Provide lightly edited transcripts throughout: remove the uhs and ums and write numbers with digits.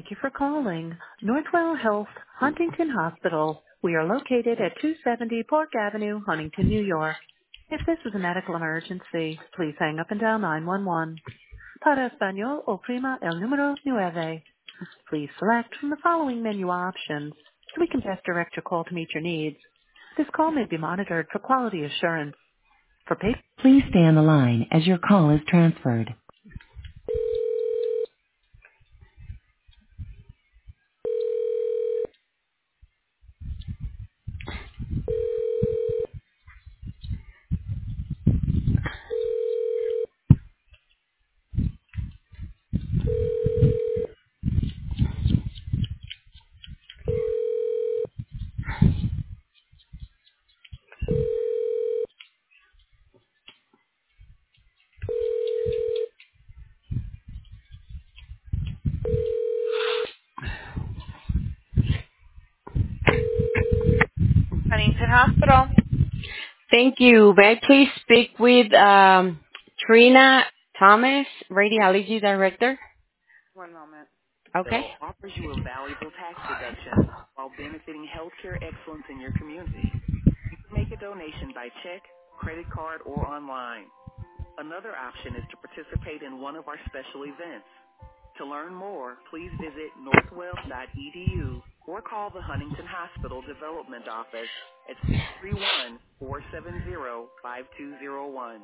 Thank you for calling Northwell Health Huntington Hospital. We are located at 270 Park Avenue, Huntington, New York. If this is a medical emergency, please hang up and dial 911. Para español, oprima el número 9. Please select from the following menu options so we can best direct your call to meet your needs. This call may be monitored for quality assurance. For Please stay on the line as your call is transferred. Huntington Hospital. Thank you. May I please speak with Trina Thomas, Radiology Director? One moment. Okay. Offers you a valuable tax deduction while benefiting healthcare excellence in your community. You can make a donation by check, credit card, or online. Another option is to participate in one of our special events. To learn more, please visit northwell.edu or call the Huntington Hospital Development Office at 631-470-5201.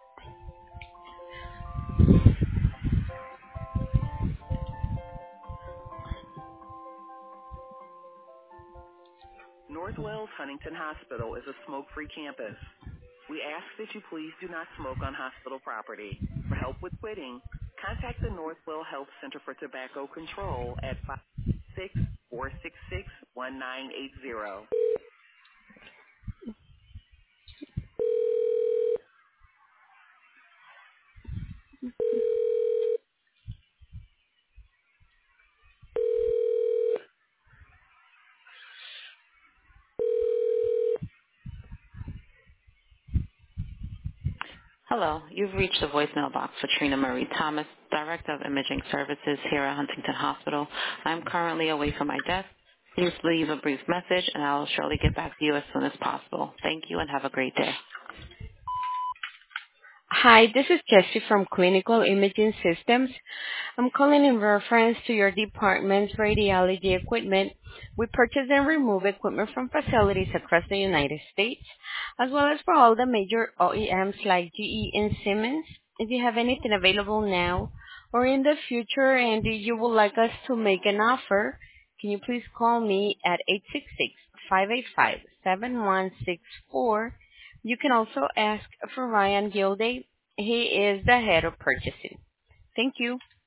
Northwell's Huntington Hospital is a smoke-free campus. We ask that you please do not smoke on hospital property. For help with quitting, contact the Northwell Health Center for Tobacco Control at 56466-1980. Hello, you've reached the voicemail box for Trina Marie Thomas, Director of Imaging Services here at Huntington Hospital. I'm currently away from my desk. Please leave a brief message and I'll surely get back to you as soon as possible. Thank you and have a great day. Hi, this is Jessie from Clinical Imaging Systems. I'm calling in reference to your department's radiology equipment. We purchase and remove equipment from facilities across the United States, as well as for all the major OEMs like GE and Siemens. If you have anything available now or in the future and you would like us to make an offer, can you please call me at 866-585-7164. You can also ask for Ryan Gilday. He is the head of purchasing. Thank you.